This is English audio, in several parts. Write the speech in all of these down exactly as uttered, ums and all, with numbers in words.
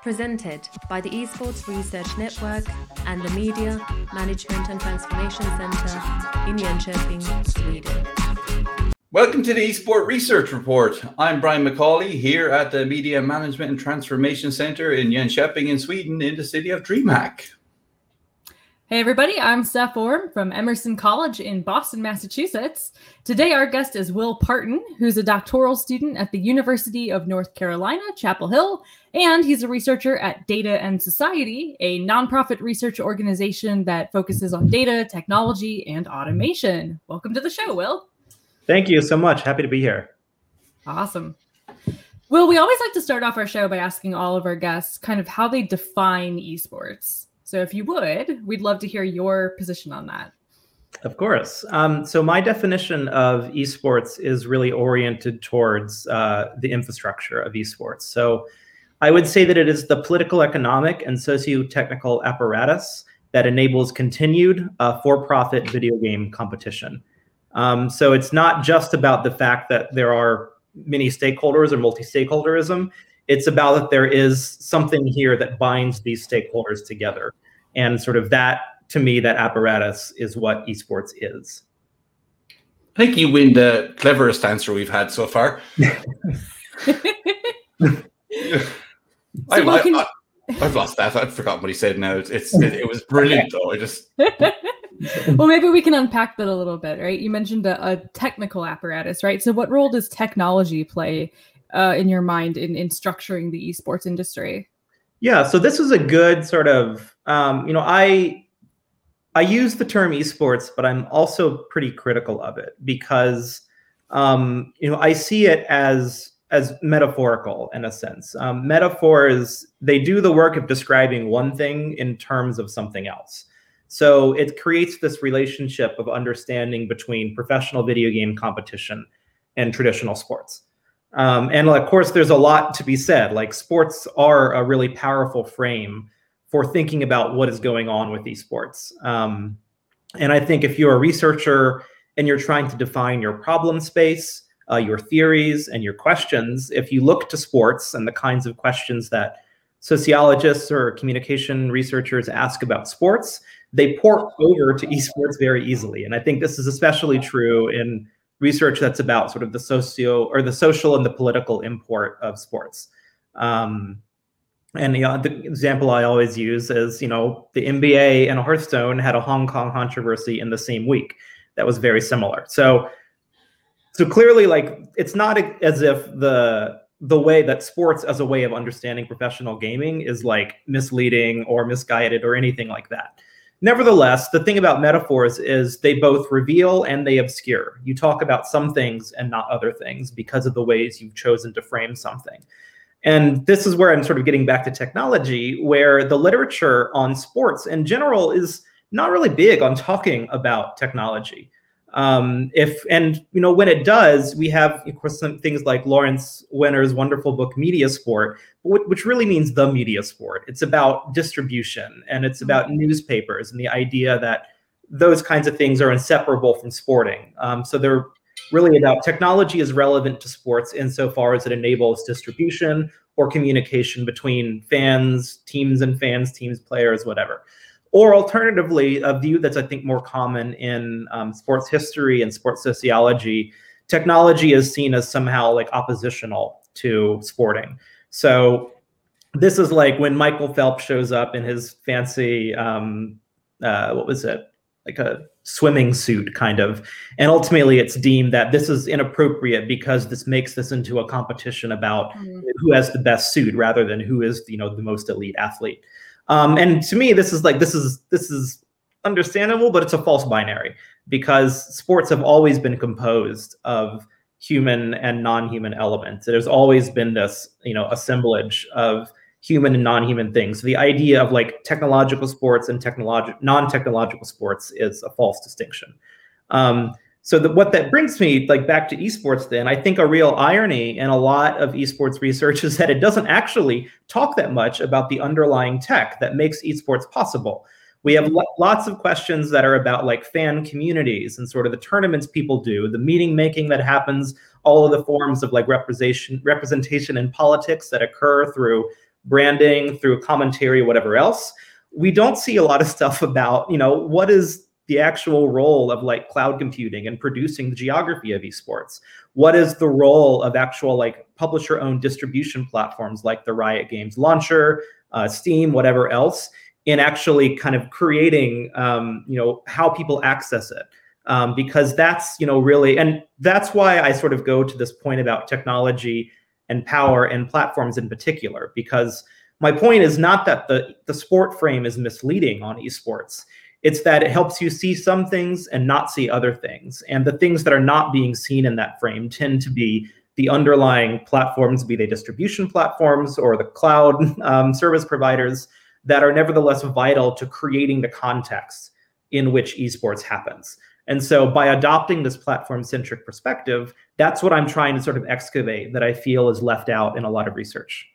Presented by the Esports Research Network and the Media, Management and Transformation Center in Jönköping, Sweden. Welcome to the Esports Research Report. I'm Brian McCauley here at the Media Management and Transformation Center in Jönköping in Sweden in the city of DreamHack. Hey everybody, I'm Steph Orm from Emerson College in Boston, Massachusetts. Today our guest is Will Parton, who's a doctoral student at the University of North Carolina, Chapel Hill, and he's a researcher at Data and Society, a nonprofit research organization that focuses on data, technology, and automation. Welcome to the show, Will. Thank you so much. Happy to be here. Awesome. Will, we always like to start off our show by asking all of our guests kind of how they define esports. So if you would, we'd love to hear your position on that. Of course. Um, so my definition of esports is really oriented towards uh, the infrastructure of esports. So I would say that it is the political, economic, and socio-technical apparatus that enables continued uh, for-profit video game competition. Um, so it's not just about the fact that there are many stakeholders or multi-stakeholderism. It's about that there is something here that binds these stakeholders together. And sort of that, to me, that apparatus is what esports is. I think you win the cleverest answer we've had so far. I, I, can... I, I've lost that. I've forgotten what he said now. It's, it's it, it was brilliant, though. I just... Well, maybe we can unpack that a little bit, right? You mentioned a, a technical apparatus, right? So what role does technology play uh, in your mind in, in structuring the esports industry? Yeah, so this is a good sort of, um, you know, I I use the term esports, but I'm also pretty critical of it because, um, you know, I see it as as metaphorical in a sense. Um, metaphors, they do the work of describing one thing in terms of something else. So it creates this relationship of understanding between professional video game competition and traditional sports. Um, and of course, there's a lot to be said. Like sports are a really powerful frame for thinking about what is going on with esports. Um, and I think if you're a researcher and you're trying to define your problem space, uh, your theories and your questions, if you look to sports and the kinds of questions that sociologists or communication researchers ask about sports, they port over to esports very easily. And I think this is especially true in research that's about sort of the socio or the social and the political import of sports. Um, and you know, the example I always use is, you know, the N B A and Hearthstone had a Hong Kong controversy in the same week that was very similar. So, so clearly, like, it's not as if the the way that sports as a way of understanding professional gaming is like misleading or misguided or anything like that. Nevertheless, the thing about metaphors is they both reveal and they obscure. You talk about some things and not other things because of the ways you've chosen to frame something. And this is where I'm sort of getting back to technology, where the literature on sports in general is not really big on talking about technology. Um, if and you know when it does, we have of course some things like Lawrence Wenner's wonderful book Media Sport, which really means the media sport. It's about distribution and it's about newspapers and the idea that those kinds of things are inseparable from sporting. Um, so they're really about technology is relevant to sports insofar as it enables distribution or communication between fans, teams and fans, teams, players, whatever. Or alternatively, a view that's, I think, more common in um, sports history and sports sociology, technology is seen as somehow like oppositional to sporting. So this is like when Michael Phelps shows up in his fancy, um, uh, what was it, like a swimming suit kind of. And ultimately, it's deemed that this is inappropriate because this makes this into a competition about mm. who has the best suit rather than who is, you know, the most elite athlete. Um, and to me, this is like this is this is understandable, but it's a false binary because sports have always been composed of human and non-human elements. There's always been this, you know, assemblage of human and non-human things. So the idea of like technological sports and technological non-technological sports is a false distinction. Um, so the, what that brings me like back to esports then, I think a real irony in a lot of esports research is that it doesn't actually talk that much about the underlying tech that makes esports possible. We have lo- lots of questions that are about like fan communities and sort of the tournaments people do, the meeting making that happens, all of the forms of like representation, representation in politics that occur through branding, through commentary, whatever else. We don't see a lot of stuff about, you know, what is the actual role of like cloud computing and producing the geography of esports? What is the role of actual like publisher-owned distribution platforms like the Riot Games launcher, uh, Steam, whatever else, in actually kind of creating, um, you know, how people access it? Um, because that's, you know, really, and that's why I sort of go to this point about technology and power and platforms in particular, because my point is not that the, the sport frame is misleading on esports. It's that it helps you see some things and not see other things. And the things that are not being seen in that frame tend to be the underlying platforms, be they distribution platforms or the cloud um, service providers, that are nevertheless vital to creating the context in which esports happens. And so by adopting this platform-centric perspective, that's what I'm trying to sort of excavate that I feel is left out in a lot of research.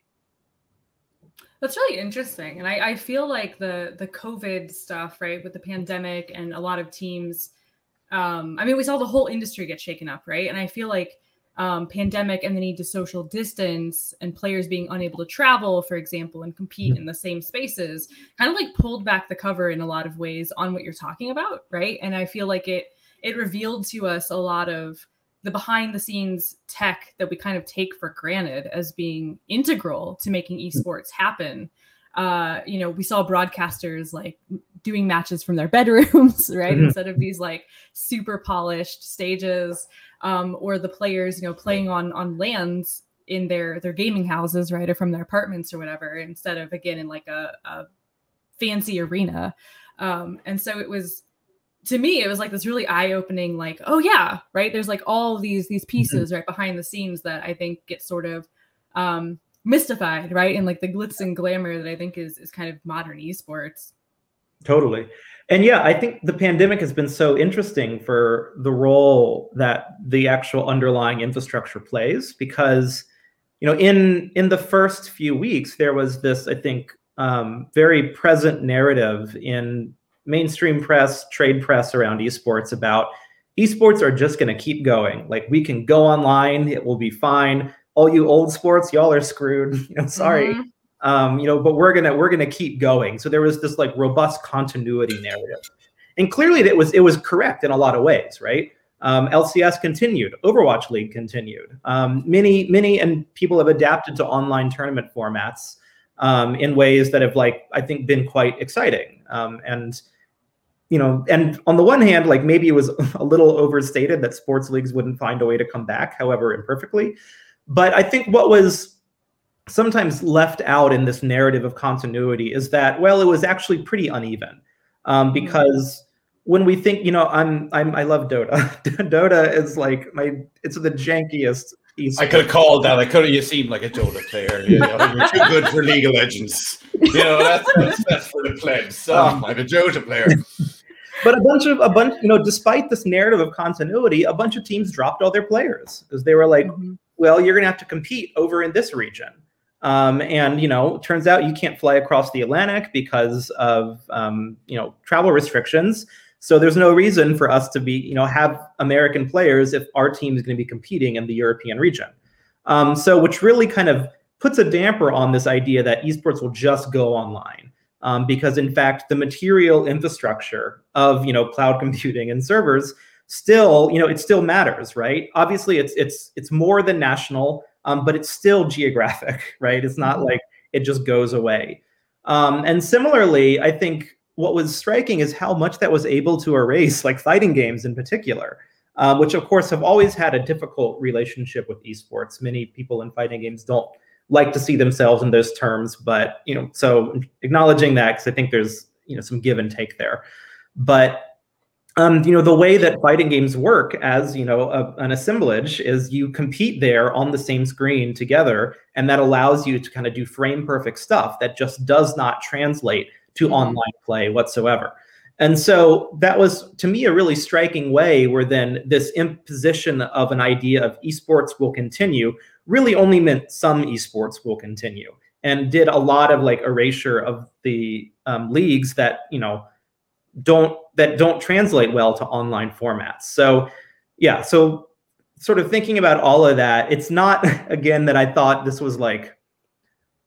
That's really interesting. And I, I feel like the the COVID stuff, right, with the pandemic and a lot of teams, um, I mean, we saw the whole industry get shaken up, right? And I feel like um, pandemic and the need to social distance and players being unable to travel, for example, and compete in the same spaces kind of like pulled back the cover in a lot of ways on what you're talking about, right? And I feel like it it revealed to us a lot of the behind the scenes tech that we kind of take for granted as being integral to making esports happen. Uh, you know, we saw broadcasters like doing matches from their bedrooms, right? Mm-hmm. Instead of these like super polished stages, um, or the players, you know, playing on, on LANs in their, their gaming houses, right? Or from their apartments or whatever, instead of again, in like a, a fancy arena. Um, and so it was, to me, it was like this really eye-opening, like, oh yeah, right. There's like all these, these pieces mm-hmm. right behind the scenes that I think get sort of um, mystified, right. And like the glitz and glamour that I think is, is kind of modern esports. Totally. And yeah, I think the pandemic has been so interesting for the role that the actual underlying infrastructure plays, because, you know, in, in the first few weeks, there was this, I think, um, very present narrative in mainstream press, trade press around esports about esports are just going to keep going. Like, we can go online, it will be fine. All you old sports, y'all are screwed. You know, sorry. Mm-hmm. Um, you know, but we're gonna we're gonna keep going. So there was this like robust continuity narrative, and clearly it was it was correct in a lot of ways, right? Um, L C S continued, Overwatch League continued. Um, many many and people have adapted to online tournament formats um, in ways that have like I think been quite exciting. Um, and you know, and on the one hand, like maybe it was a little overstated that sports leagues wouldn't find a way to come back, however imperfectly. But I think what was sometimes left out in this narrative of continuity is that, well, it was actually pretty uneven, um, because when we think, you know, I'm, I'm, I love Dota. Dota is like my, it's the jankiest. I could have called that. I could have. You seem like a Dota player. You know, you're too good for League of Legends. You know, that's that's, that's for the plebs. So um, I'm a Dota player. But a bunch of a bunch, you know, despite this narrative of continuity, a bunch of teams dropped all their players because they were like, mm-hmm. well, you're going to have to compete over in this region. Um, and, you know, turns out you can't fly across the Atlantic because of, um, you know, travel restrictions. So there's no reason for us to be, you know, have American players if our team is going to be competing in the European region. Um, so which really kind of puts a damper on this idea that esports will just go online. Um, because, in fact, the material infrastructure of, you know, cloud computing and servers still, you know, it still matters, right? Obviously, it's it's it's more than national. Um, but it's still geographic, right? It's not like it just goes away. Um, and similarly, I think what was striking is how much that was able to erase, like fighting games in particular, um, which of course have always had a difficult relationship with esports. Many people in fighting games don't like to see themselves in those terms, but, you know, so acknowledging that, because I think there's, you know, some give and take there. But Um, you know, the way that fighting games work as, you know, a, an assemblage is you compete there on the same screen together, and that allows you to kind of do frame perfect stuff that just does not translate to mm-hmm. online play whatsoever. And so that was, to me, a really striking way where then this imposition of an idea of esports will continue really only meant some esports will continue, and did a lot of like erasure of the um, leagues that, you know, don't that don't translate well to online formats. So yeah, so sort of thinking about all of that, it's not, again, that I thought this was like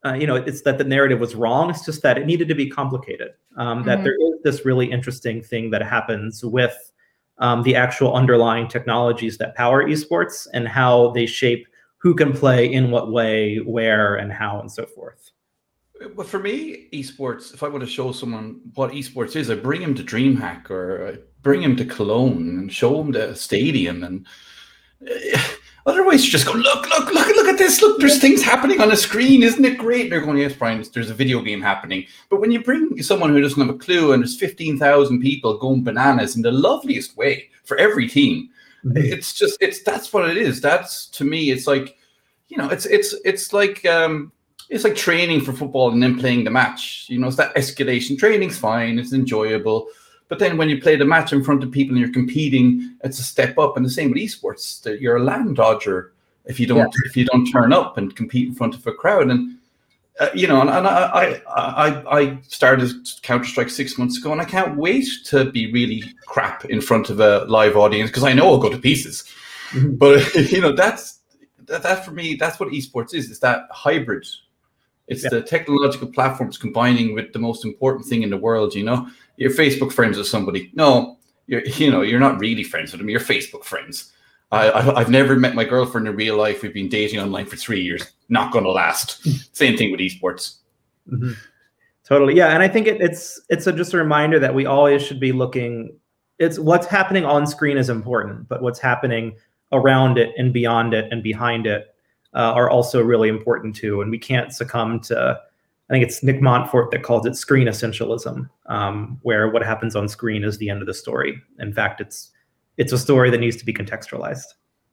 uh, you know, it's that the narrative was wrong. It's just that it needed to be complicated. Um, mm-hmm. That there is this really interesting thing that happens with um, the actual underlying technologies that power esports and how they shape who can play in what way, where, and how, and so forth. But for me, esports, if I want to show someone what esports is, I bring him to DreamHack or I bring him to Cologne and show him the stadium. And uh, otherwise, you just go, look, look, look, look at this. Look, there's things happening on a screen. Isn't it great? And they're going, yes, Brian, there's a video game happening. But when you bring someone who doesn't have a clue and there's fifteen thousand people going bananas in the loveliest way for every team, mm-hmm. it's just, it's that's what it is. That's, to me, it's like, you know, it's it's it's like, um, it's like training for football and then playing the match. You know, it's that escalation. Training's fine. It's enjoyable. But then when you play the match in front of people and you're competing, it's a step up. And the same with esports. That you're a land dodger if you don't yeah. if you don't turn up and compete in front of a crowd. And uh, you know, and, and I, I I I started Counter-Strike six months ago, and I can't wait to be really crap in front of a live audience because I know I'll go to pieces. Mm-hmm. But you know, that's that, that for me. That's what esports is. It's that hybrid. It's yeah. the technological platforms combining with the most important thing in the world. You know, you're Facebook friends with somebody. No, you're you know you're not really friends with them. You're Facebook friends. I, I I've never met my girlfriend in real life. We've been dating online for three years. Not going to last. Same thing with esports. Mm-hmm. Totally, yeah. And I think it, it's it's a, just a reminder that we always should be looking. It's what's happening on screen is important, but what's happening around it and beyond it and behind it. Uh, are also really important too. And we can't succumb to, I think it's Nick Montfort that calls it screen essentialism, um, where what happens on screen is the end of the story. In fact, it's it's a story that needs to be contextualized.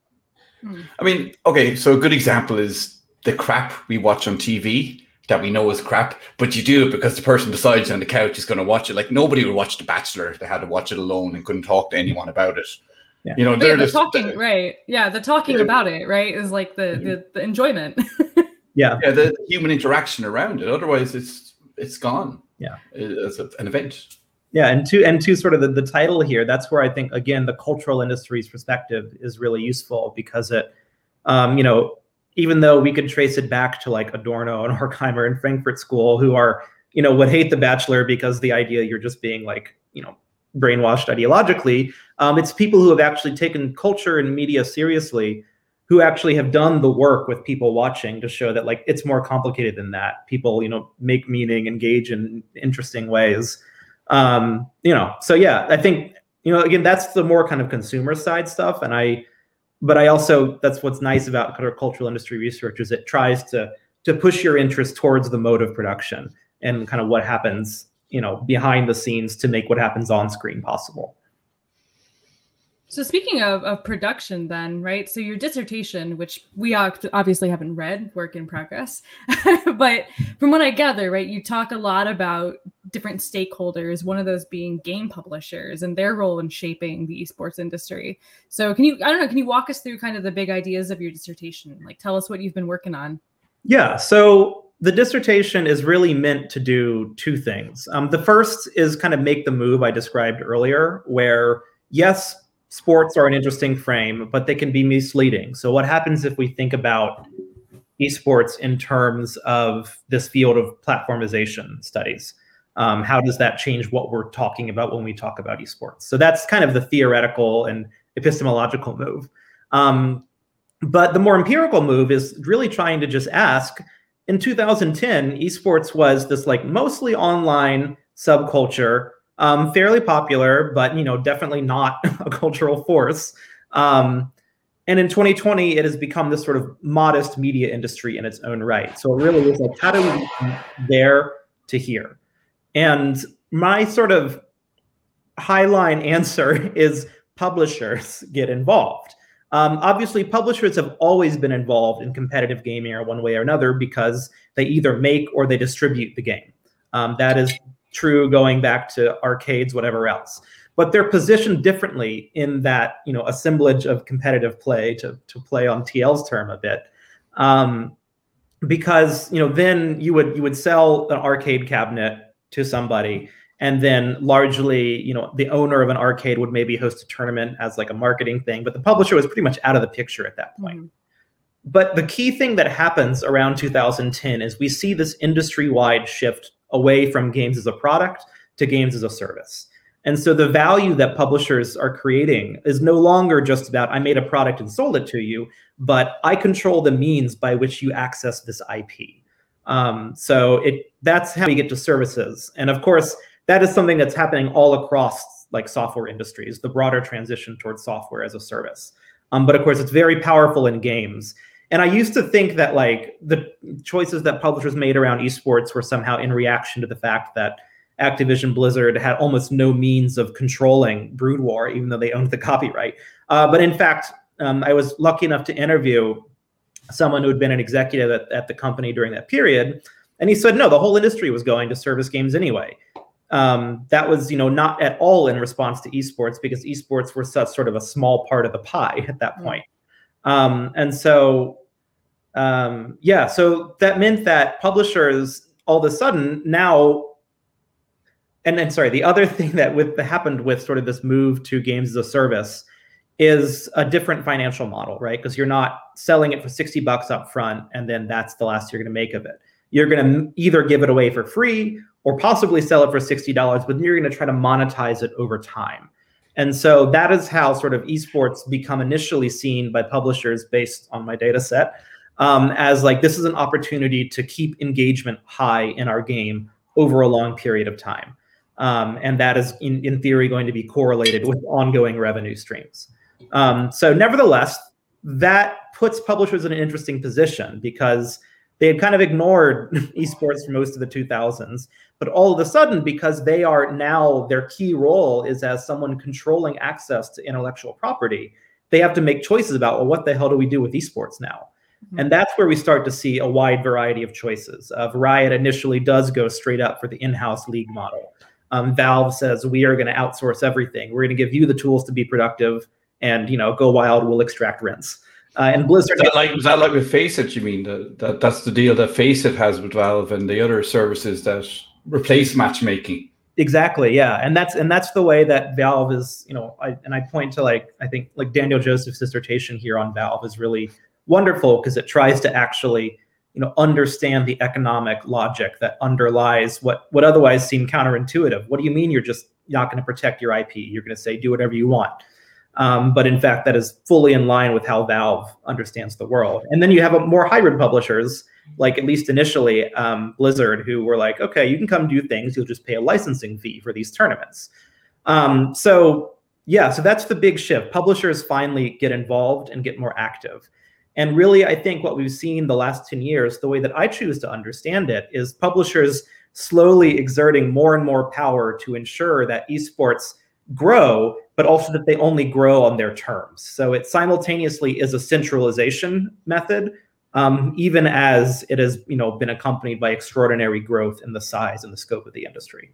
I mean, okay, so a good example is the crap we watch on T V that we know is crap, but you do it because the person decides on the couch is going to watch it. Like nobody would watch The Bachelor. They had to watch it alone and couldn't talk to anyone about it. Yeah. You know, they're yeah, the just talking, the, right? Yeah, the talking yeah. about it, right, is like the mm-hmm. the, the enjoyment. yeah, yeah, the human interaction around it. Otherwise, it's it's gone. Yeah, it's a, an event. Yeah, and to and to sort of the, the title here, that's where I think again the cultural industry's perspective is really useful because it, um, you know, even though we could trace it back to like Adorno and Horkheimer and Frankfurt School, who are you know would hate The Bachelor because the idea you're just being like you know. brainwashed ideologically. Um, it's people who have actually taken culture and media seriously, who actually have done the work with people watching to show that like it's more complicated than that. People, you know, make meaning, engage in interesting ways. Um, you know, so yeah, I think, you know, again, that's the more kind of consumer side stuff. And I, but I also, that's what's nice about kind of cultural industry research is it tries to to push your interest towards the mode of production and kind of what happens you know, behind the scenes to make what happens on screen possible. So speaking of, of production then, right? So your dissertation, which we obviously haven't read, work in progress, but from what I gather, right, you talk a lot about different stakeholders, one of those being game publishers and their role in shaping the esports industry. So can you, I don't know, can you walk us through kind of the big ideas of your dissertation? Like tell us what you've been working on. Yeah, so the dissertation is really meant to do two things. Um, the first is kind of make the move I described earlier, where yes, sports are an interesting frame, but they can be misleading. So what happens if we think about esports in terms of this field of platformization studies? Um, how does that change what we're talking about when we talk about esports? So that's kind of the theoretical and epistemological move. Um, but the more empirical move is really trying to just ask, in two thousand ten, esports was this like mostly online subculture, um, fairly popular, but you know definitely not a cultural force. Um, and in twenty twenty, it has become this sort of modest media industry in its own right. So it really is like, how do we go from there to here? And my sort of highline answer is publishers get involved. Um, obviously, publishers have always been involved in competitive gaming or one way or another because they either make or they distribute the game. Um, that is true going back to arcades, whatever else. But they're positioned differently in that, you know, assemblage of competitive play, to, to play on T L's term a bit. Um, because, you know, then you would you would sell an arcade cabinet to somebody, and then largely, you know, the owner of an arcade would maybe host a tournament as like a marketing thing, but the publisher was pretty much out of the picture at that point. Mm-hmm. but the key thing that happens around two thousand ten is we see this industry-wide shift away from games as a product to games as a service. And so the value that publishers are creating is no longer just about, I made a product and sold it to you, but I control the means by which you access this I P. Um, so it that's how we get to services. And of course, that is something that's happening all across like software industries, the broader transition towards software as a service. Um, but of course, it's very powerful in games. And I used to think that like the choices that publishers made around esports were somehow in reaction to the fact that Activision Blizzard had almost no means of controlling Brood War, even though they owned the copyright. Uh, but in fact, um, I was lucky enough to interview someone who had been an executive at, at the company during that period. And he said, no, the whole industry was going to service games anyway. Um, that was, you know, not at all in response to esports, because esports were such sort of a small part of the pie at that point. Um, and so, um, yeah, so that meant that publishers all of a sudden now, and then, sorry, the other thing that with happened with sort of this move to games as a service is a different financial model, right? Because you're not selling it for sixty bucks up front, and then that's the last you're going to make of it. You're going to either give it away for free or possibly sell it for sixty dollars, but then you're going to try to monetize it over time. And so that is how sort of esports become initially seen by publishers based on my data set um, as like, this is an opportunity to keep engagement high in our game over a long period of time. Um, and that is, in, in theory, going to be correlated with ongoing revenue streams. Um, so nevertheless, that puts publishers in an interesting position because they had kind of ignored esports for most of the two thousands. But all of a sudden, because they are now, their key role is as someone controlling access to intellectual property, they have to make choices about, well, what the hell do we do with esports now? Mm-hmm. And that's where we start to see a wide variety of choices. Uh, Riot initially does go straight up for the in-house league model. Um, Valve says, we are going to outsource everything. We're going to give you the tools to be productive, and, you know, go wild, we'll extract rents. Uh, and Blizzard. Is that like, was that like with Faceit, you mean? The, that, that's the deal that Faceit has with Valve and the other services that replace matchmaking. Exactly, yeah. And that's and that's the way that Valve is, you know, I, and I point to like, I think like Daniel Joseph's dissertation here on Valve is really wonderful because it tries to actually, you know, understand the economic logic that underlies what what otherwise seem counterintuitive. What do you mean you're just not going to protect your I P? You're going to say do whatever you want. Um, but in fact, that is fully in line with how Valve understands the world. And then you have a more hybrid publishers, like at least initially um, Blizzard, who were like, okay, you can come do things. You'll just pay a licensing fee for these tournaments. Um, so yeah, so that's the big shift. Publishers finally get involved and get more active. And really, I think what we've seen the last ten years, the way that I choose to understand it, is publishers slowly exerting more and more power to ensure that esports grow, but also that they only grow on their terms. So it simultaneously is a centralization method, um, even as it has, you know, been accompanied by extraordinary growth in the size and the scope of the industry.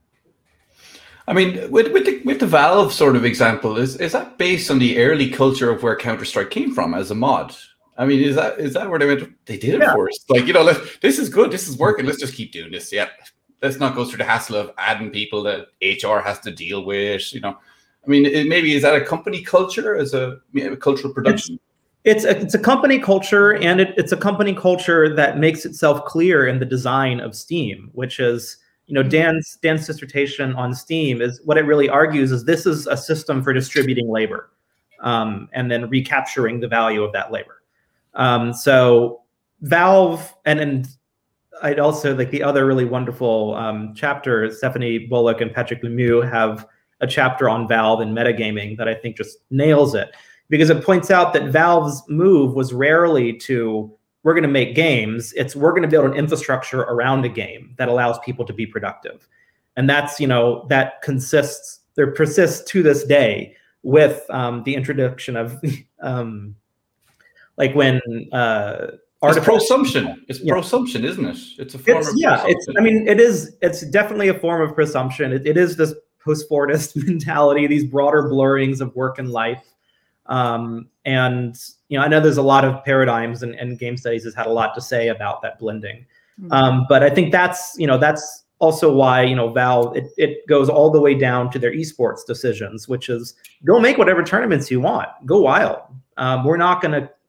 I mean, with with the, with the Valve sort of example, is is that based on the early culture of where Counter-Strike came from as a mod? I mean, is that is that where they went? They did it yeah. for us. Like, you know, let, this is good. This is working. Let's just keep doing this. Yeah. Let's not go through the hassle of adding people that H R has to deal with, you know. I mean, it, maybe is that a company culture as a, you know, cultural production? It's, it's, a, it's a company culture, and it, it's a company culture that makes itself clear in the design of Steam, which is, you know, Dan's, Dan's dissertation on Steam is what it really argues is this is a system for distributing labor um, and then recapturing the value of that labor. Um, so Valve, and and I'd also like the other really wonderful um, chapter, Stephanie Bullock and Patrick Lemieux have a chapter on Valve and metagaming that I think just nails it, because it points out that Valve's move was rarely to, we're going to make games. It's we're going to build an infrastructure around a game that allows people to be productive. And that's, you know, that consists, there persists to this day with um, the introduction of um, like when, uh, It's prosumption. It's yeah. prosumption, isn't it? It's a form it's, of yeah. prosumption. It's. I mean, it is. It's definitely a form of presumption. It, it is this post-Fordist mentality, these broader blurrings of work and life. Um, and you know, I know there's a lot of paradigms, and, and game studies has had a lot to say about that blending. Mm-hmm. Um, but I think that's you know that's also why you know Valve it it goes all the way down to their esports decisions, which is go make whatever tournaments you want, go wild. Um, we're not going to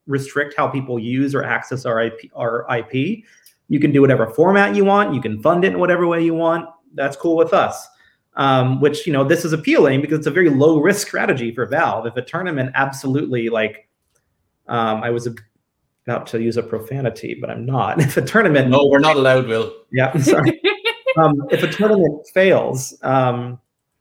restrict how people use or access our I P, our I P. You can do whatever format you want. You can fund it in whatever way you want. That's cool with us. Um, which, you know, this is appealing because it's a very low risk strategy for Valve. If a tournament absolutely like, um, I was about to use a profanity, but I'm not. If a tournament, no, we're not allowed, Will. Yeah, sorry. um, if a tournament fails, um,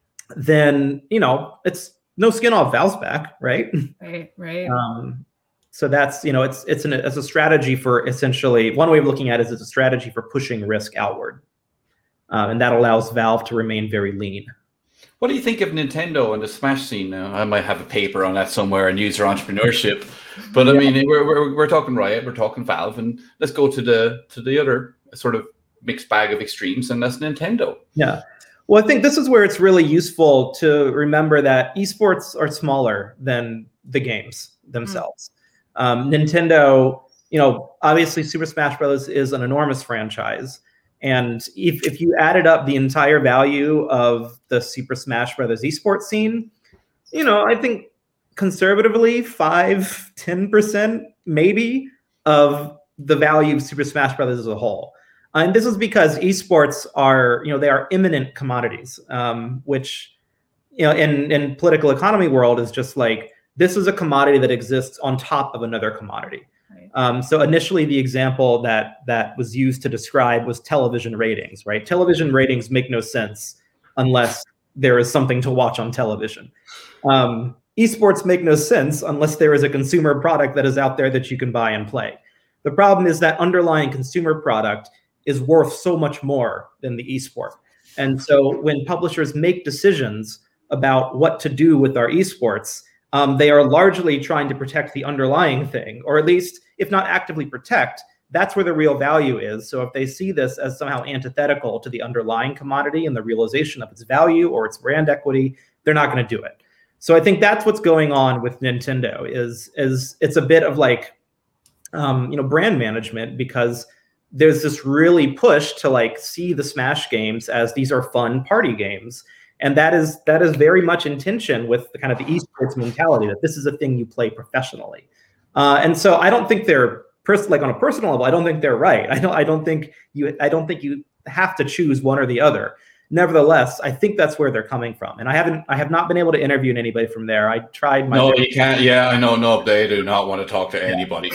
then you know it's no skin off Valve's back, right? Right, right. Um, so that's you know it's it's an it's a strategy for essentially one way of looking at it is it's a strategy for pushing risk outward. Uh, and that allows Valve to remain very lean. What do you think of Nintendo and the Smash scene now? I might have a paper on that somewhere and user entrepreneurship, but I Yeah. mean, we're, we're we're talking Riot, we're talking Valve, and let's go to the to the other sort of mixed bag of extremes, and that's Nintendo. Yeah. Well, I think this is where it's really useful to remember that esports are smaller than the games themselves. Mm. Um, Nintendo, you know, obviously Super Smash Bros. Is an enormous franchise. And if, if you added up the entire value of the Super Smash Bros. Esports scene, you know, I think conservatively five, ten percent maybe of the value of Super Smash Bros. As a whole. And this is because esports are, you know, they are imminent commodities, um, which, you know, in, in political economy world is just like, this is a commodity that exists on top of another commodity. Um, so initially, the example that that was used to describe was television ratings, right? Television ratings make no sense unless there is something to watch on television. Um, esports make no sense unless there is a consumer product that is out there that you can buy and play. The problem is that underlying consumer product is worth so much more than the esport. And so when publishers make decisions about what to do with our esports, Um, they are largely trying to protect the underlying thing, or at least, if not actively protect, that's where the real value is. So if they see this as somehow antithetical to the underlying commodity and the realization of its value or its brand equity, they're not going to do it. So I think that's what's going on with Nintendo is, is it's a bit of like, um, you know, brand management, because there's this really push to like see the Smash games as these are fun party games. And that is that is very much in tension with the kind of the esports mentality that this is a thing you play professionally. Uh, and so I don't think they're pers- like on a personal level, I don't think they're right. I don't I don't think you I don't think you have to choose one or the other. Nevertheless, I think that's where they're coming from. And I haven't I have not been able to interview anybody from there. I tried my No, you can't. Yeah, I know. No, they do not want to talk to anybody.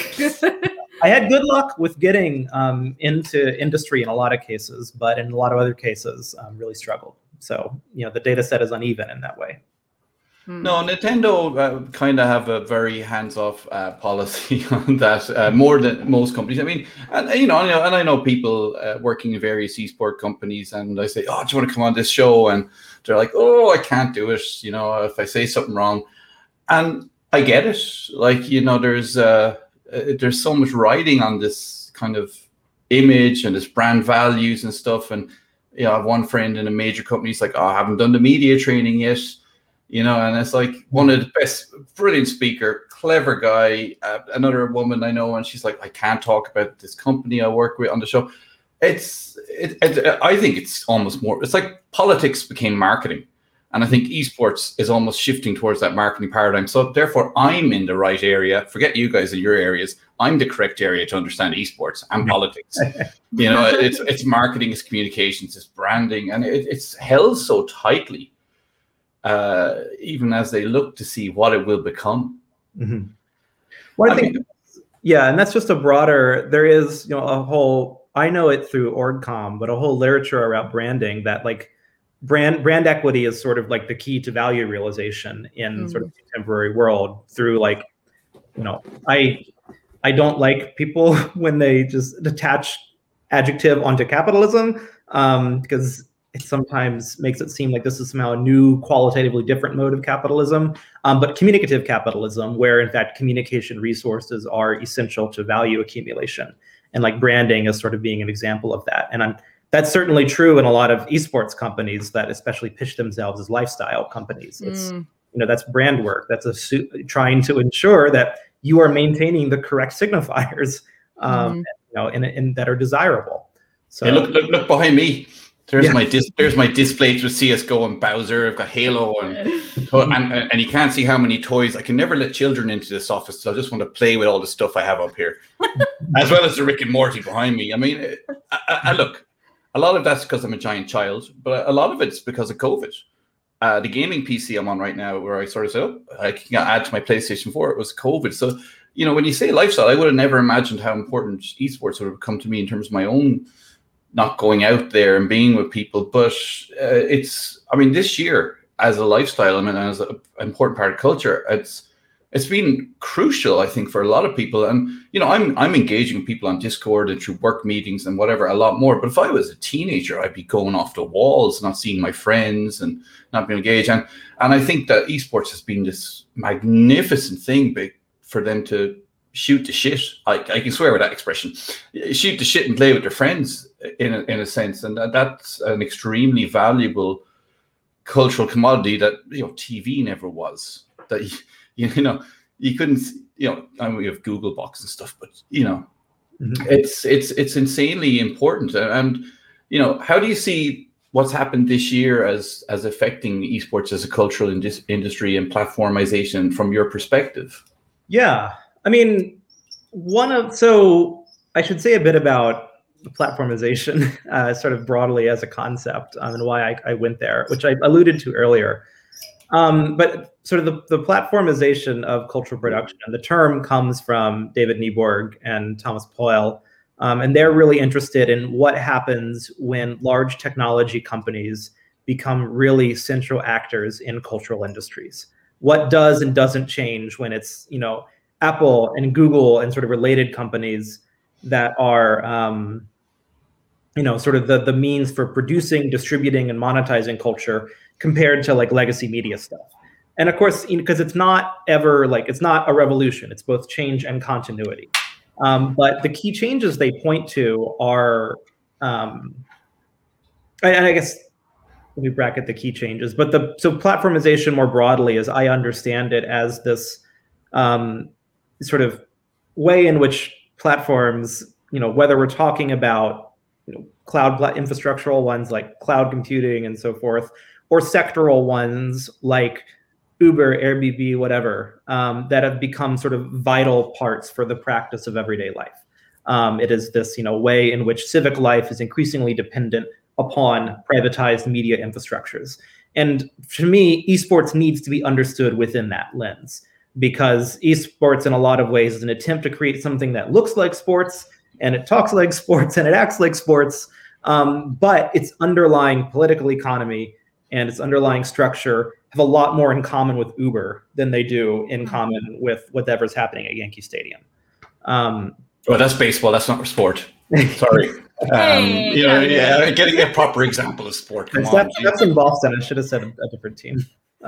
I had good luck with getting um, into industry in a lot of cases, but in a lot of other cases, um, really struggled. So, you know, the data set is uneven in that way. No, Nintendo uh, kind of have a very hands-off uh, policy on that, uh, more than most companies. I mean, and you know, and I know people uh, working in various esport companies, and I say, "Oh, do you want to come on this show?" And they're like, "Oh, I can't do it. You know, if I say something wrong," and I get it. Like, you know, there's uh, there's so much riding on this kind of image and this brand values and stuff, and you know, I have one friend in a major company. He's like, "Oh, I haven't done the media training yet." You know, and it's like one of the best, brilliant speaker, clever guy. Uh, another woman I know, and she's like, I can't talk about this company I work with on the show. It's, it, it, I think it's almost more, it's like politics became marketing. And I think esports is almost shifting towards that marketing paradigm. So therefore, I'm in the right area. Forget you guys in your areas. I'm the correct area to understand esports and politics. You know, it's it's marketing, it's communications, it's branding, and it, it's held so tightly. Uh, even as they look to see what it will become. Mm-hmm. Well, I, I think, mean, yeah, and that's just a broader, there is, you know, a whole, I know it through OrgCom, but a whole literature around branding that like brand brand equity is sort of like the key to value realization in mm-hmm. sort of the contemporary world through like, you know, I, I don't like people when they just attach adjective onto capitalism um, because it sometimes makes it seem like this is somehow a new, qualitatively different mode of capitalism, um, but communicative capitalism, where in fact communication resources are essential to value accumulation, and like branding is sort of being an example of that. And I'm, that's certainly true in a lot of esports companies that especially pitch themselves as lifestyle companies. It's mm. you know that's brand work. That's a su- trying to ensure that you are maintaining the correct signifiers, um, mm. you know, in, in that are desirable. So hey, look, look, look behind me. There's Yeah. my dis- there's my displays with C S G O and Bowser. I've got Halo and, and and you can't see how many toys. I can never let children into this office, so I just want to play with all the stuff I have up here, as well as the Rick and Morty behind me. I mean, I, I, I look, a lot of that's because I'm a giant child, but a lot of it's because of COVID. Uh, the gaming P C I'm on right now, where I sort of said, oh, I can add to my PlayStation four, it was COVID. So, you know, when you say lifestyle, I would have never imagined how important esports would have come to me in terms of my own not going out there and being with people. But uh, it's, I mean, this year as a lifestyle, I mean, as an important part of culture, it's it's been crucial, I think, for a lot of people. And, you know, I'm I'm engaging with people on Discord and through work meetings and whatever a lot more. But if I was a teenager, I'd be going off the walls, not seeing my friends and not being engaged. And, and I think that esports has been this magnificent thing big for them to shoot the shit. I, I can swear with that expression. Shoot the shit and play with their friends in a, in a sense. And that's an extremely valuable cultural commodity that, you know, T V never was. That, you, you know, you couldn't, you know, I mean, we have Google Box and stuff, but, you know, mm-hmm. it's, it's, it's insanely important. And, you know, how do you see what's happened this year as, as affecting esports as a cultural indus- industry and platformization from your perspective? Yeah. I mean, one of, so I should say a bit about platformization, uh, sort of broadly as a concept, um, and why I, I went there, which I alluded to earlier. Um, but sort of the, the platformization of cultural production, and the term comes from David Nieborg and Thomas Poyle, um, and they're really interested in what happens when large technology companies become really central actors in cultural industries. What does and doesn't change when it's, you know, Apple and Google and sort of related companies that are, um, you know, sort of the, the means for producing, distributing, and monetizing culture compared to like legacy media stuff. And of course, because you know, it's not ever like, it's not a revolution. It's both change and continuity. Um, but the key changes they point to are, um, and I guess, let me bracket the key changes, but the, so platformization more broadly, as I understand it, as this, um, sort of way in which platforms, you know, whether we're talking about, you know, cloud infrastructural ones like cloud computing and so forth, or sectoral ones like Uber, Airbnb, whatever, um, that have become sort of vital parts for the practice of everyday life. Um, it is this, you know, way in which civic life is increasingly dependent upon privatized media infrastructures. And to me, esports needs to be understood within that lens, because esports in a lot of ways is an attempt to create something that looks like sports and it talks like sports and it acts like sports, um, but its underlying political economy and its underlying structure have a lot more in common with Uber than they do in common with whatever's happening at Yankee Stadium. Um, well, that's baseball. That's not sport. Sorry. Hey, um, you know, yeah, getting a proper example of sport. Come that's, on, that's in Boston. I should have said a, a different team.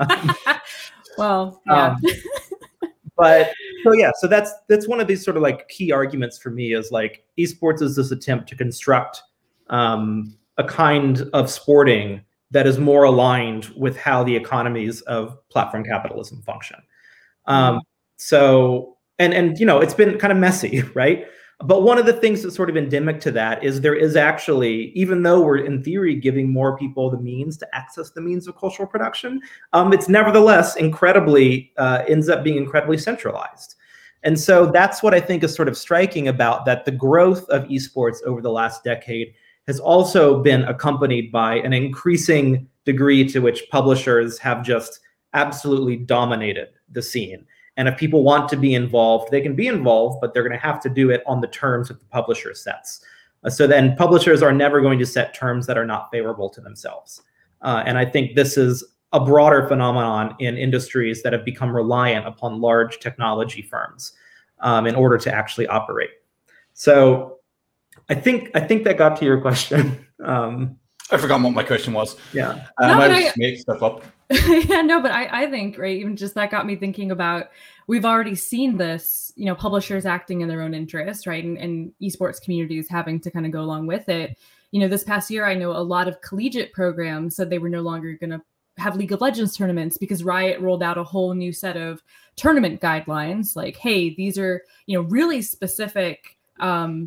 Well, yeah. Um, but so yeah, so that's that's one of these sort of like key arguments for me is like esports is this attempt to construct um, a kind of sporting that is more aligned with how the economies of platform capitalism function. Um, so and and you know it's been kind of messy, right? But one of the things that's sort of endemic to that is there is actually, even though we're in theory giving more people the means to access the means of cultural production, um, it's nevertheless incredibly, uh, ends up being incredibly centralized. And so that's what I think is sort of striking about that the growth of esports over the last decade has also been accompanied by an increasing degree to which publishers have just absolutely dominated the scene. And if people want to be involved, they can be involved, but they're going to have to do it on the terms that the publisher sets. Uh, so then publishers are never going to set terms that are not favorable to themselves. Uh, and I think this is a broader phenomenon in industries that have become reliant upon large technology firms um, in order to actually operate. So I think I think that got to your question. Um, I forgot what my question was. Yeah. Um, No, I but just I- make stuff up. Yeah, no, but I, I think, right, even just that got me thinking about, we've already seen this, you know, publishers acting in their own interest, right, and, and esports communities having to kind of go along with it. You know, this past year, I know a lot of collegiate programs said they were no longer going to have League of Legends tournaments because Riot rolled out a whole new set of tournament guidelines, like, hey, these are, you know, really specific um,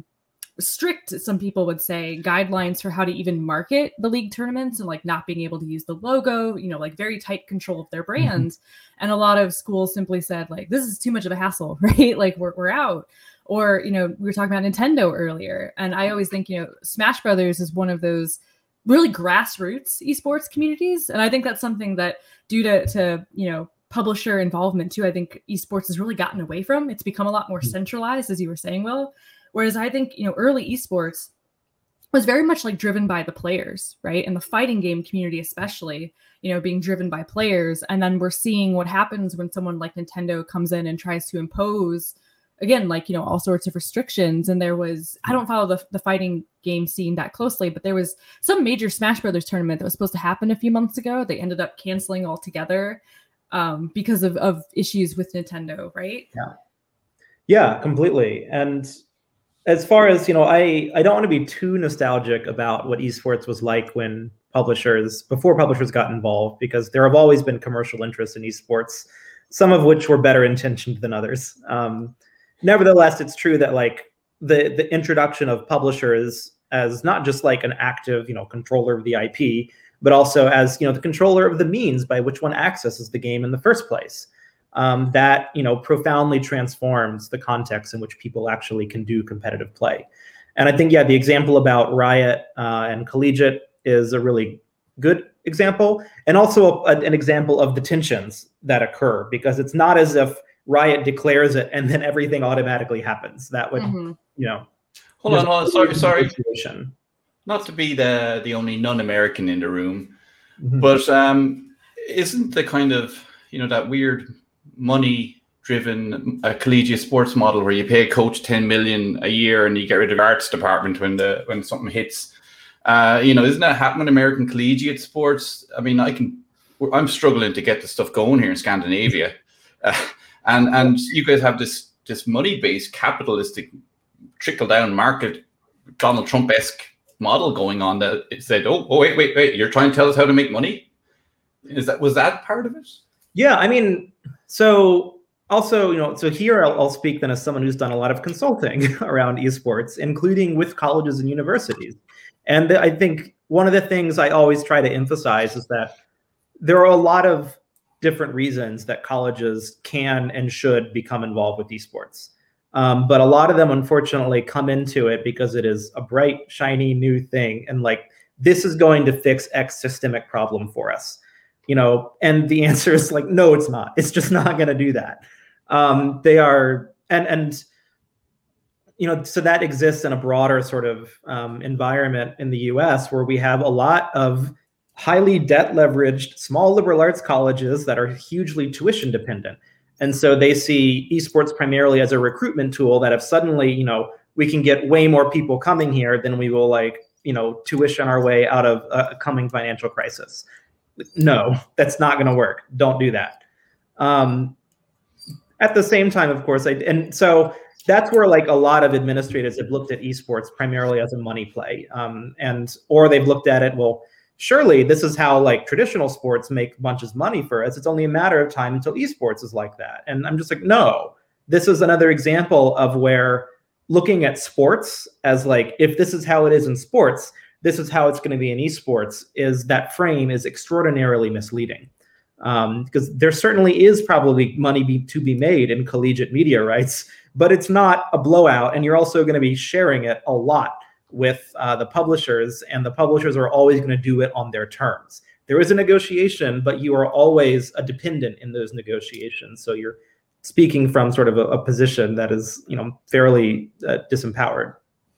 strict, some people would say, guidelines for how to even market the league tournaments, and like not being able to use the logo, you know, like very tight control of their brands. Mm-hmm. And a lot of schools simply said, like, this is too much of a hassle, right? Like we're, we're out. Or, you know, we were talking about Nintendo earlier. And I always think, you know, Smash Brothers is one of those really grassroots esports communities. And I think that's something that due to, to, you know, publisher involvement too, I think esports has really gotten away from. It's become a lot more centralized, as you were saying, Will. Whereas I think, you know, early esports was very much like driven by the players, right? And the fighting game community, especially, you know, being driven by players. And then we're seeing what happens when someone like Nintendo comes in and tries to impose, again, like, you know, all sorts of restrictions. And there was, I don't follow the, the fighting game scene that closely, but there was some major Smash Brothers tournament that was supposed to happen a few months ago. They ended up canceling altogether um, because of, of issues with Nintendo, right? Yeah. Yeah, completely. And as far as, you know, I, I don't want to be too nostalgic about what esports was like when publishers, before publishers got involved, because there have always been commercial interests in esports, some of which were better intentioned than others. Um, nevertheless, it's true that like the, the introduction of publishers as not just like an active, you know, controller of the I P, but also as, you know, the controller of the means by which one accesses the game in the first place. Um, that, you know, profoundly transforms the context in which people actually can do competitive play. And I think, yeah, the example about Riot uh, and Collegiate is a really good example, and also a, an example of the tensions that occur, because it's not as if Riot declares it and then everything automatically happens. That would, mm-hmm. you know. Hold on, hold on, sorry, sorry. Not to be the, the only non-American in the room, mm-hmm. but um, isn't the kind of, you know, that weird money-driven uh, collegiate sports model where you pay a coach ten million a year and you get rid of the arts department when the when something hits. Uh, you know, isn't that happening in American collegiate sports? I mean, I can. I'm struggling to get the stuff going here in Scandinavia, uh, and and you guys have this this money-based capitalistic trickle-down market, Donald Trump-esque model going on that it said, oh, oh, wait, wait, wait, you're trying to tell us how to make money? Is that was that part of it? Yeah, I mean. So also, you know, so here I'll, I'll speak then as someone who's done a lot of consulting around esports, including with colleges and universities. And I think one of the things I always try to emphasize is that there are a lot of different reasons that colleges can and should become involved with esports. Um, but a lot of them, unfortunately, come into it because it is a bright, shiny new thing. And like, this is going to fix X systemic problem for us. You know, and the answer is like, no, it's not. It's just not going to do that. Um, they are, and and you know, so that exists in a broader sort of um, environment in the U S where we have a lot of highly debt leveraged small liberal arts colleges that are hugely tuition dependent, and so they see esports primarily as a recruitment tool. That if suddenly, you know, we can get way more people coming here, then we will like, you know, tuition our way out of a coming financial crisis. No, that's not going to work. Don't do that. Um, at the same time, of course, I, and so that's where like a lot of administrators have looked at esports primarily as a money play, um, and or they've looked at it. Well, surely this is how like traditional sports make bunches of money for us. It's only a matter of time until esports is like that. And I'm just like, no, this is another example of where looking at sports as like, if this is how it is in sports, this is how it's going to be in esports, is that frame is extraordinarily misleading. Um, because there certainly is probably money be, to be made in collegiate media rights, but it's not a blowout. And you're also going to be sharing it a lot with uh, the publishers, and the publishers are always going to do it on their terms. There is a negotiation, but you are always a dependent in those negotiations. So you're speaking from sort of a, a position that is, you know, fairly uh, disempowered.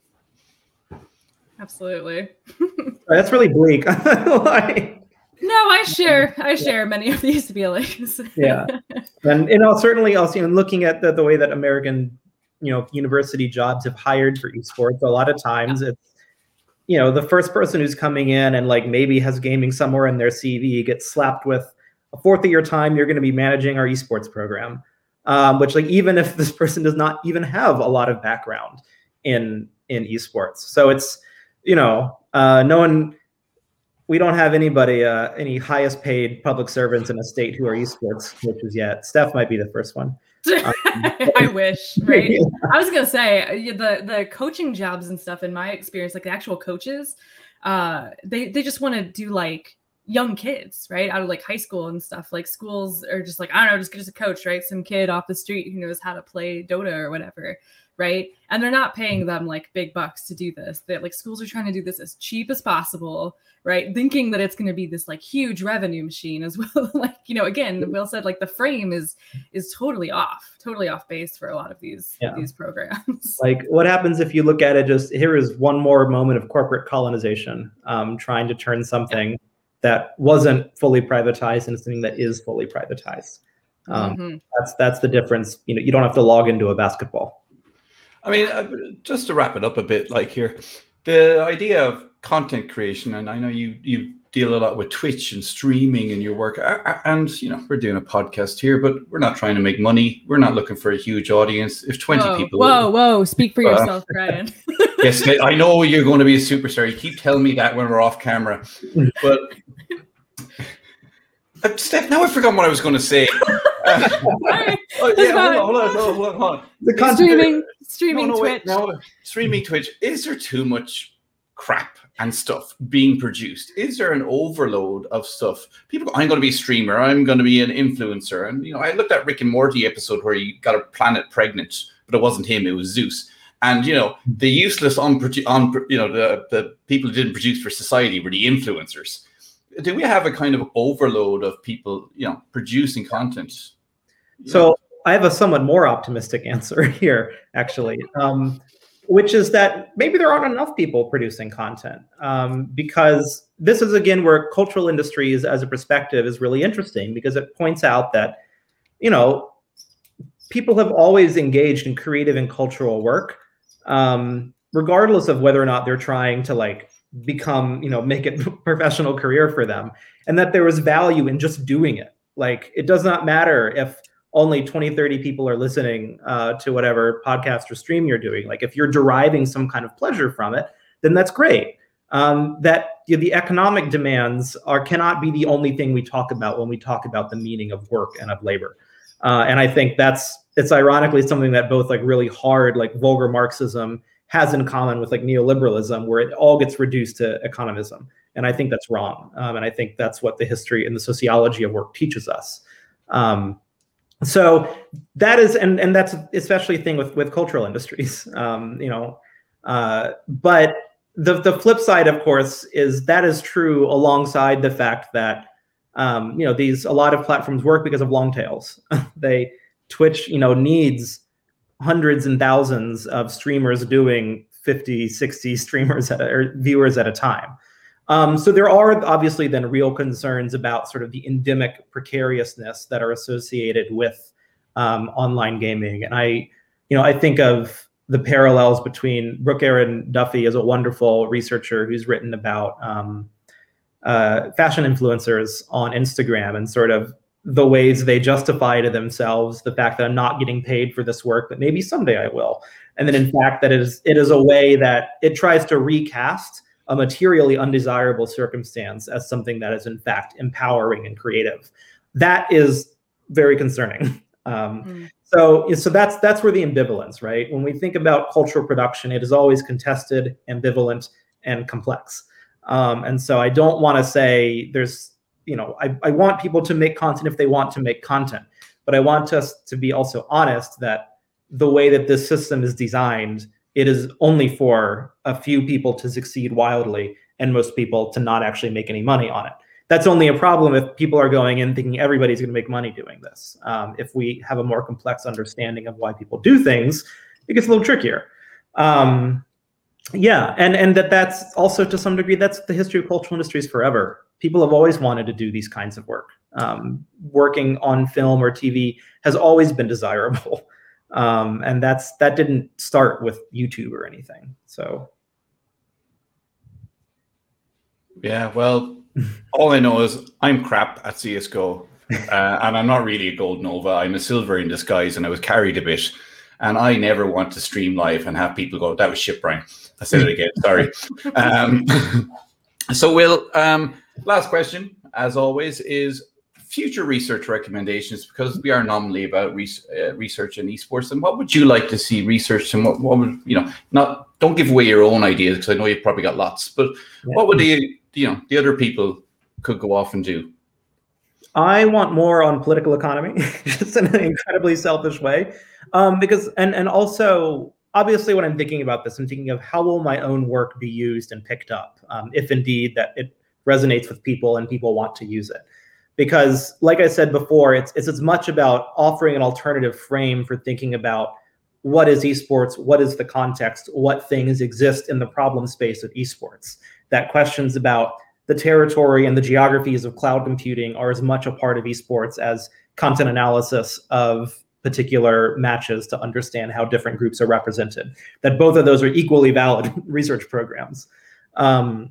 Absolutely. That's really bleak. like, no, I share. I share many of these feelings. yeah, and you know, certainly also, you know, looking at the, the way that American, you know, university jobs have hired for esports, a lot of times yeah. it's, you know, the first person who's coming in and like maybe has gaming somewhere in their C V gets slapped with a fourth of your time you're going to be managing our esports program, um, which like even if this person does not even have a lot of background in in esports, so it's. You know, uh, no one, we don't have anybody, uh, any highest paid public servants in a state who are esports coaches yet. Steph might be the first one. Um, I wish, right? Yeah. I was gonna say the the coaching jobs and stuff. In my experience, like the actual coaches, uh, they they just want to do like young kids, right, out of like high school and stuff. Like schools are just like, I don't know, just just a coach, right? Some kid off the street who knows how to play Dota or whatever, right? And they're not paying them like big bucks to do this. That like schools are trying to do this as cheap as possible, right? Thinking that it's going to be this like huge revenue machine as well. Like, you know, again, Will said like the frame is is totally off, totally off base for a lot of these yeah. these programs. Like what happens if you look at it? Just here is one more moment of corporate colonization, um, trying to turn something. Yeah. that wasn't fully privatized into something that is fully privatized. Um, mm-hmm. That's that's the difference. You know, you don't have to log into a basketball. I mean, uh, just to wrap it up a bit, like here, the idea of content creation, and I know you you deal a lot with Twitch and streaming in your work, and you know we're doing a podcast here, but we're not trying to make money. We're not looking for a huge audience. If twenty whoa, people, whoa, whoa, speak for uh, yourself, Brian. Yes, I know you're going to be a superstar. You keep telling me that when we're off camera, but uh, Steph, now I forgot what I was going to say. Uh, oh, yeah, hold on, hold on, hold on, hold on. The content, streaming, streaming no, no, Twitch. Wait, no, streaming Twitch. Is there too much crap and stuff being produced? Is there an overload of stuff? People go, I'm going to be a streamer. I'm going to be an influencer. And, you know, I looked at Rick and Morty episode where he got a planet pregnant, but it wasn't him. It was Zeus. And, you know, the useless, on, on you know, the, the people who didn't produce for society were the influencers. Do we have a kind of overload of people, you know, producing content? So yeah. I have a somewhat more optimistic answer here, actually, um, which is that maybe there aren't enough people producing content, um, because this is, again, where cultural industries as a perspective is really interesting, because it points out that, you know, people have always engaged in creative and cultural work, um, regardless of whether or not they're trying to like become, you know, make it a professional career for them, and that there was value in just doing it. Like, it does not matter if only twenty, thirty people are listening uh, to whatever podcast or stream you're doing. Like, if you're deriving some kind of pleasure from it, then that's great. Um, that you know, the economic demands are cannot be the only thing we talk about when we talk about the meaning of work and of labor. Uh, and I think that's, it's ironically something that both like really hard, like vulgar Marxism has in common with like neoliberalism, where it all gets reduced to economism. And I think that's wrong. Um, and I think that's what the history and the sociology of work teaches us. Um, so that is, and, and that's especially a thing with, with cultural industries, um, you know, uh, but the, the flip side, of course, is that is true alongside the fact that, um, you know, these, a lot of platforms work because of long tails. They, Twitch, you know, needs hundreds and thousands of streamers doing fifty, sixty streamers at a, or viewers at a time. Um, so there are obviously then real concerns about sort of the endemic precariousness that are associated with um, online gaming. And I, you know, I think of the parallels between Brooke Aaron Duffy as a wonderful researcher who's written about um, uh, fashion influencers on Instagram and sort of the ways they justify to themselves the fact that I'm not getting paid for this work, but maybe someday I will. And then in fact, that it is, it is a way that it tries to recast a materially undesirable circumstance as something that is in fact empowering and creative. That is very concerning. Um, mm. So, so that's that's where the ambivalence, right? When we think about cultural production, it is always contested, ambivalent, and complex. Um, and so I don't want to say there's, you know, I, I want people to make content if they want to make content, but I want us to be also honest that the way that this system is designed, it is only for a few people to succeed wildly and most people to not actually make any money on it. That's only a problem if people are going in thinking everybody's going to make money doing this. Um, if we have a more complex understanding of why people do things, it gets a little trickier. Um, yeah, and, and that that's also to some degree, that's the history of cultural industries forever. People have always wanted to do these kinds of work. Um, working on film or T V has always been desirable. Um, and that's that didn't start with YouTube or anything. So, yeah, well, all I know is I'm crap at C S G O, uh, and I'm not really a gold Nova. I'm a silver in disguise, and I was carried a bit. And I never want to stream live and have people go, "That was shit, Brian." I said it again. Sorry. Um, so, Will, um, last question, as always, is future research recommendations, because we are nominally about re- uh, research in esports, and what would you like to see researched, and what, what would, you know, not, don't give away your own ideas, because I know you've probably got lots, but yeah. what would the, you know, the other people could go off and do? I want more on political economy, just in an incredibly selfish way, um, because, and, and also, obviously, when I'm thinking about this, I'm thinking of how will my own work be used and picked up, um, if indeed that it resonates with people and people want to use it. Because, like I said before, it's, it's as much about offering an alternative frame for thinking about what is esports, what is the context, what things exist in the problem space of esports. That questions about the territory and the geographies of cloud computing are as much a part of esports as content analysis of particular matches to understand how different groups are represented. That both of those are equally valid research programs. Um,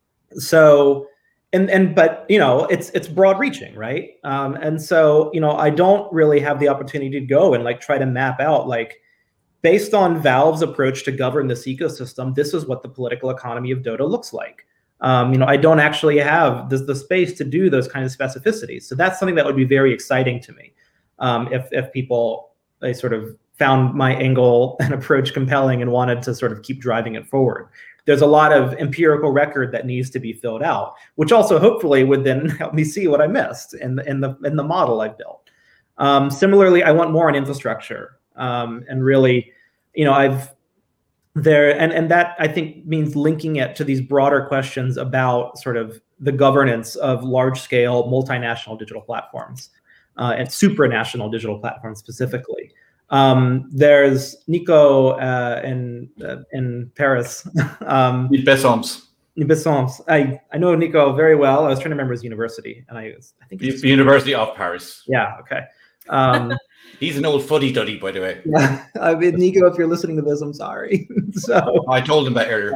so, and and but you know, it's it's broad reaching, right? Um, and so you know, I don't really have the opportunity to go and like try to map out like, based on Valve's approach to govern this ecosystem, this is what the political economy of Dota looks like. Um, you know, I don't actually have the, the space to do those kind of specificities. So that's something that would be very exciting to me. Um, if, if people they sort of found my angle and approach compelling and wanted to sort of keep driving it forward. There's a lot of empirical record that needs to be filled out, which also hopefully would then help me see what I missed in the, in the, in the model I've built. Um, similarly, I want more on infrastructure um, and really, you know, I've there, and, and that I think means linking it to these broader questions about sort of the governance of large scale multinational digital platforms. Uh, and supranational digital platforms specifically. Um, there's Nico uh, in uh, in Paris. um, Bessons. Bessons. I I know Nico very well. I was trying to remember his university, and I was, I think it's the University of Paris. Yeah. Okay. Um, He's an old fuddy duddy, by the way. Yeah. I mean, Nico, if you're listening to this, I'm sorry. so I told him that earlier.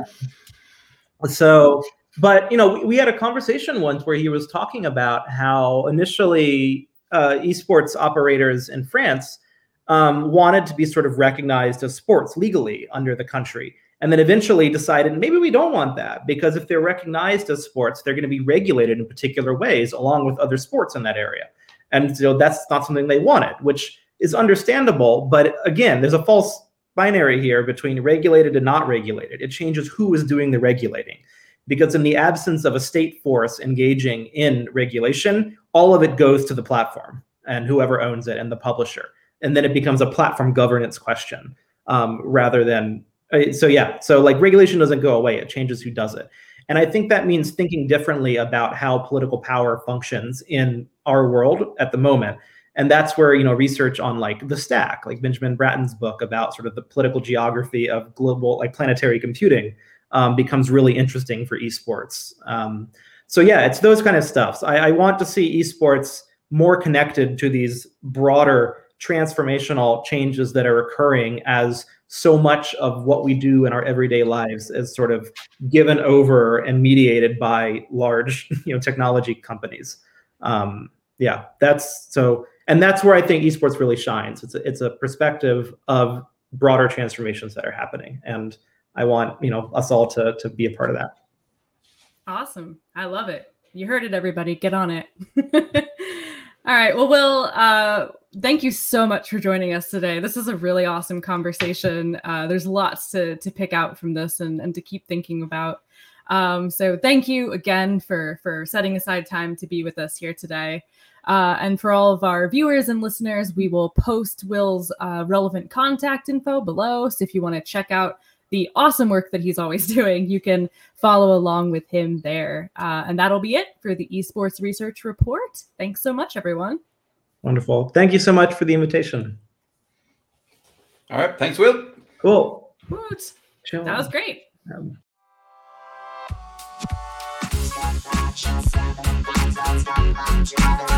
So. But you know, we, we had a conversation once where he was talking about how initially uh, esports operators in France um, wanted to be sort of recognized as sports legally under the country, and then eventually decided maybe we don't want that, because if they're recognized as sports, they're going to be regulated in particular ways along with other sports in that area, and so that's not something they wanted, which is understandable. But again, there's a false binary here between regulated and not regulated. It changes who is doing the regulating. Because in the absence of a state force engaging in regulation, all of it goes to the platform and whoever owns it and the publisher. And then it becomes a platform governance question um, rather than, uh, so yeah, so like regulation doesn't go away, it changes who does it. And I think that means thinking differently about how political power functions in our world at the moment. And that's where, you know, research on like the stack, like Benjamin Bratton's book about sort of the political geography of global, like planetary computing, Um, becomes really interesting for esports. Um, so yeah, it's those kind of stuff. So I, I want to see esports more connected to these broader transformational changes that are occurring, as so much of what we do in our everyday lives is sort of given over and mediated by large, you know, technology companies. Um, yeah, that's so, and that's where I think esports really shines. It's a, it's a perspective of broader transformations that are happening, and I want, you know, us all to to be a part of that. Awesome. I love it. You heard it, everybody. Get on it. All right. Well, Will, uh, thank you so much for joining us today. This is a really awesome conversation. Uh, there's lots to to pick out from this and, and to keep thinking about. Um, so thank you again for, for setting aside time to be with us here today. Uh, and for all of our viewers and listeners, we will post Will's uh, relevant contact info below. So if you want to check out the awesome work that he's always doing, you can follow along with him there. Uh, and that'll be it for the Esports Research Report. Thanks so much, everyone. Wonderful. Thank you so much for the invitation. All right. Thanks, Will. Cool. Woot. Chill. That was great. Um,